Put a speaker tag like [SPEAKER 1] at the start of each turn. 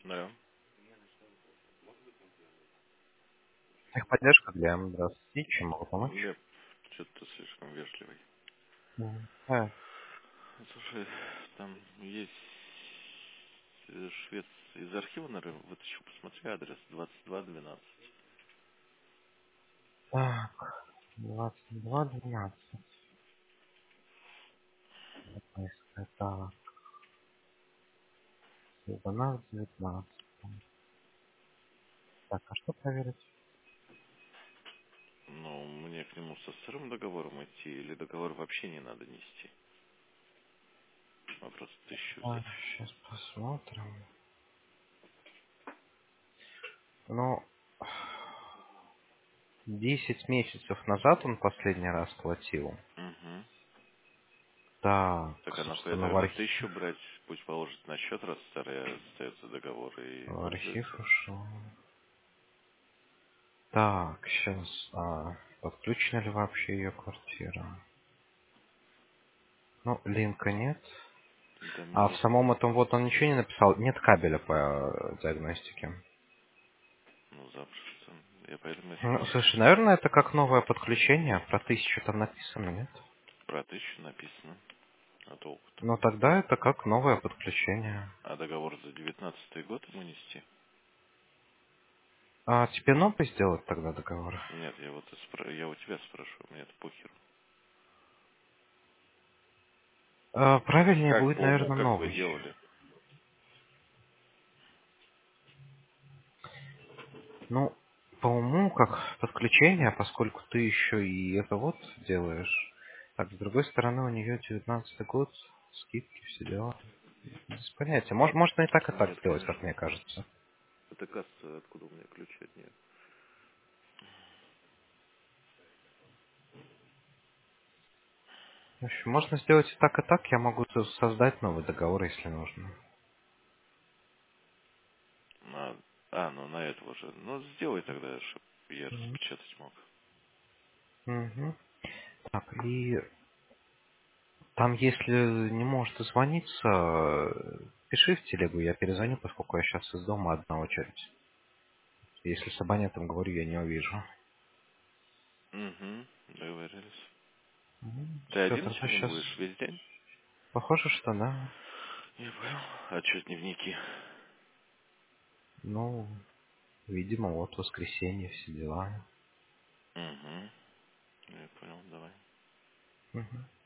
[SPEAKER 1] Да.
[SPEAKER 2] Техподдержка для здравствуйте. Чем могу помочь?
[SPEAKER 1] Леп, что-то слишком вежливый. Слушай, там есть швец из архива, наверное, вытащил, посмотри адрес 2212.
[SPEAKER 2] Так, 22:12. Так, 12:19. Так, а что проверить?
[SPEAKER 1] Ну, мне к нему со сырым договором идти или договор вообще не надо нести? А просто 1000 взять.
[SPEAKER 2] Сейчас посмотрим. Ну, 10 месяцев назад он последний раз платил.
[SPEAKER 1] Угу.
[SPEAKER 2] Так,
[SPEAKER 1] Так а нахуй
[SPEAKER 2] собственно, в
[SPEAKER 1] тогда
[SPEAKER 2] архив,
[SPEAKER 1] 1000 брать? Пусть положит на счет, раз старый остается договор и
[SPEAKER 2] в архив
[SPEAKER 1] пользуется.
[SPEAKER 2] ушел. Так, сейчас. Подключена ли вообще ее квартира? Ну, линка нет.
[SPEAKER 1] Да
[SPEAKER 2] А в
[SPEAKER 1] мне,
[SPEAKER 2] самом этом вот он ничего не написал. Нет кабеля по диагностике.
[SPEAKER 1] ну, запросто. Я поэтому и
[SPEAKER 2] Ну,
[SPEAKER 1] спрашиваю.
[SPEAKER 2] слушай, наверное, это как новое подключение. Про 1000 там написано, нет?
[SPEAKER 1] Про 1000 написано. А толку-то?
[SPEAKER 2] Но тогда это как новое подключение.
[SPEAKER 1] А договор за 19-й год ему нести?
[SPEAKER 2] А тебе новый сделать тогда договор?
[SPEAKER 1] Нет, я вот я у тебя спрашиваю, мне это похер.
[SPEAKER 2] Правильнее
[SPEAKER 1] Как
[SPEAKER 2] будет,
[SPEAKER 1] по уму,
[SPEAKER 2] наверное,
[SPEAKER 1] как вы
[SPEAKER 2] новый.
[SPEAKER 1] делали?
[SPEAKER 2] Ну, по уму, как подключение, поскольку ты еще и это вот делаешь. Так, с другой стороны, у нее 19-й год, скидки, все дела. Без понятия. Можно и так
[SPEAKER 1] Нет,
[SPEAKER 2] сделать, как
[SPEAKER 1] конечно.
[SPEAKER 2] мне кажется.
[SPEAKER 1] Это касса, откуда у меня ключи от нее?
[SPEAKER 2] В общем, можно сделать и так. Я могу создать новый договор, если нужно.
[SPEAKER 1] Ну на этого же. Ну, сделай тогда, чтобы я
[SPEAKER 2] Мгм.
[SPEAKER 1] распечатать мог.
[SPEAKER 2] Мгм. Так, и там, если не может дозвониться, пиши в телегу, я перезвоню, поскольку я сейчас из дома одна очередь. Если с абонентом говорю, я не увижу.
[SPEAKER 1] Угу, договорились. Ты
[SPEAKER 2] Все,
[SPEAKER 1] один
[SPEAKER 2] тогда
[SPEAKER 1] сегодня
[SPEAKER 2] сейчас...
[SPEAKER 1] будешь весь день?
[SPEAKER 2] Похоже, что да.
[SPEAKER 1] Я понял. А что дневники?
[SPEAKER 2] Ну, видимо, вот воскресенье, все дела.
[SPEAKER 1] Угу. Я понял, давай.
[SPEAKER 2] Мгм.